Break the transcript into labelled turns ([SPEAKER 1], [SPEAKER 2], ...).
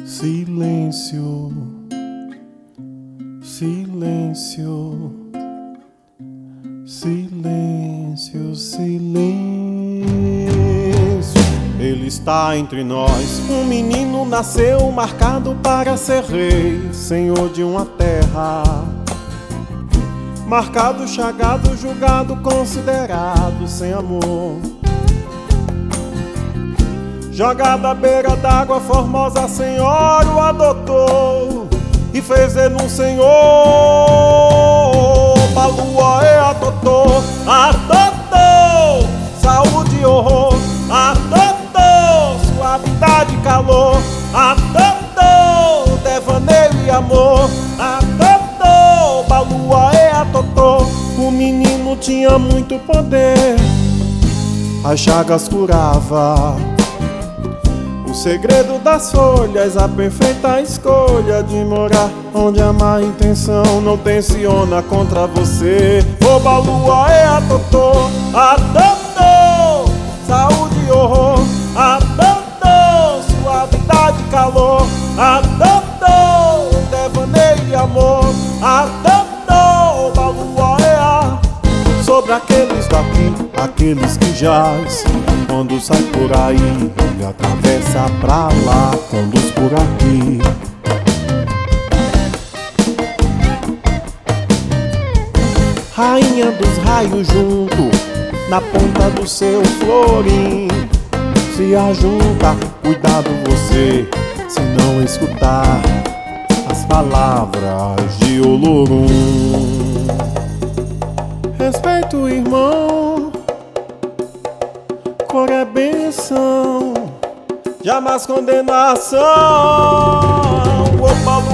[SPEAKER 1] Silêncio, silêncio, silêncio, silêncio. Ele está entre nós. Um menino nasceu marcado para ser rei, senhor de uma terra. Marcado, chagado, julgado, considerado sem amor. Jogado à beira d'água, formosa senhora o adotou e fez ele um senhor. Balua e adotou, adotou saúde e horror, adotou suavidade e calor, adotou devaneio e amor, adotou Balua e adotou. O menino tinha muito poder, as chagas curava. O segredo das folhas, a perfeita escolha de morar onde a má intenção não tensiona contra você. O Balua e adotou, adotou saúde e horror, adotou suavidade e calor, adotou devaneio e amor, adotou Balua e sobre aqueles daqui, aqueles que jaz. Quando sai por aí, ele atravessa pra lá, conduz por aqui. Rainha dos raios junto, na ponta do seu florim. Se ajunta, cuidado você, se não escutar as palavras de Olorum. Respeito, irmão, cor é benção, jamais condenação. O